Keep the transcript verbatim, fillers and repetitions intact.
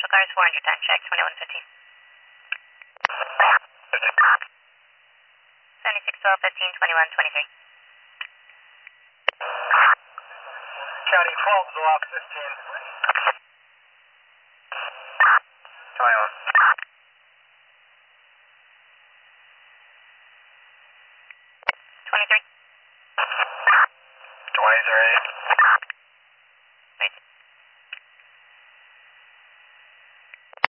Commercial cars, four hundred time check, twenty-one fifteen. seventy-six twelve fifteen, twenty-one twenty-three. County twelve, Zoloft fifteen. twenty-one. twenty-three. twenty-three.